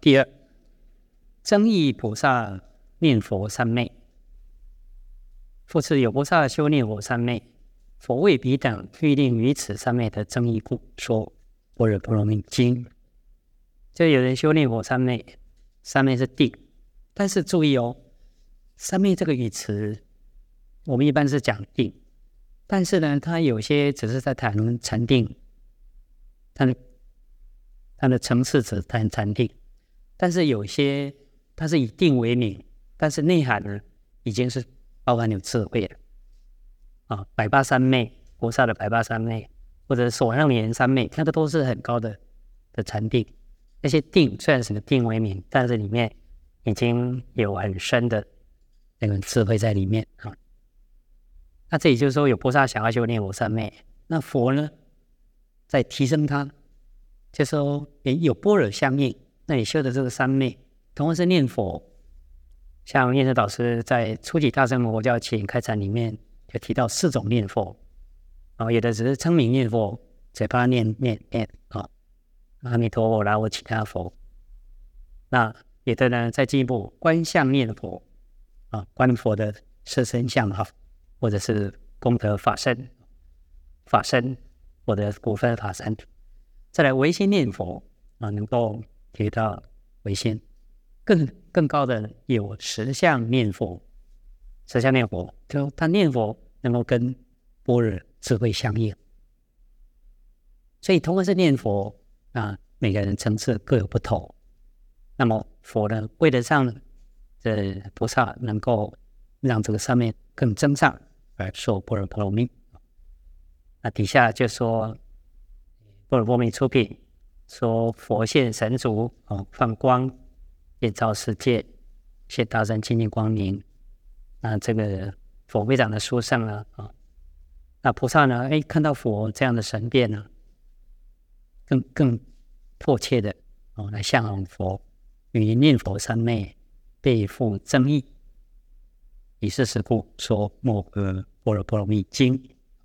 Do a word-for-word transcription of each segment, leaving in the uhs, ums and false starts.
第二，增益菩萨念佛三昧。复次有菩萨修念佛三昧，佛为彼等欲令于此三昧的增益故，说般若波罗蜜经。就有人修念佛三昧，三昧是定，但是注意哦，三昧这个语词，我们一般是讲定，但是呢，它有些只是在谈禅定，它的它的层次只谈禅定，但是有些它是以定为名，但是内涵呢，已经是包含有智慧了啊，百八三昧，菩萨的百八三昧，或者所让言三昧，那个都是很高的的禅定。那些定虽然是个定为名，但是里面已经有很深的那个智慧在里面啊。那这里就是说，有菩萨想要修念佛三昧，那佛呢，在提升它，就说有般若相应，那你修的这个三昧，同样是念佛。像念慈导师在初级大乘佛教起引开阐里面就提到四种念佛啊，有的只是称名念佛，嘴巴念念念啊，阿弥陀佛啦或其他佛。那有的呢再进一步观相念佛啊，观佛的色身相好，或者是功德法身法身或者果分法身。再来唯心念佛啊，能够提到唯心。更更高的有实相念佛，实相念佛就他念佛能够跟般若智慧相应，所以同样是念佛啊，每个人层次各有不同。那么佛呢，为了让这菩萨能够让这个上面更增上，而说般若波罗蜜。那底下就说般若波罗蜜出品，说佛现神足哦，放光。遍照世界，现大圣清净光明。那这个佛非常的殊胜了啊。那菩萨呢，哎，看到佛这样的神变呢，更更迫切的哦来向往佛，与念佛三昧，倍复增益。以是时故，说莫讹般若波罗蜜经。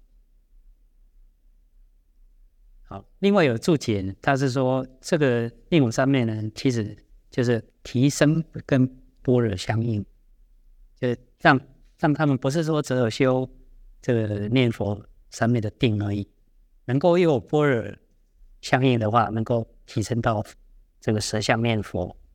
好，另外有注解，他是说这个念佛三昧呢，其实就是提升跟般若相应，就是让让他们不是说只有修这个念佛三昧的定而已，能够有般若相应的话，能够提升到这个实相念佛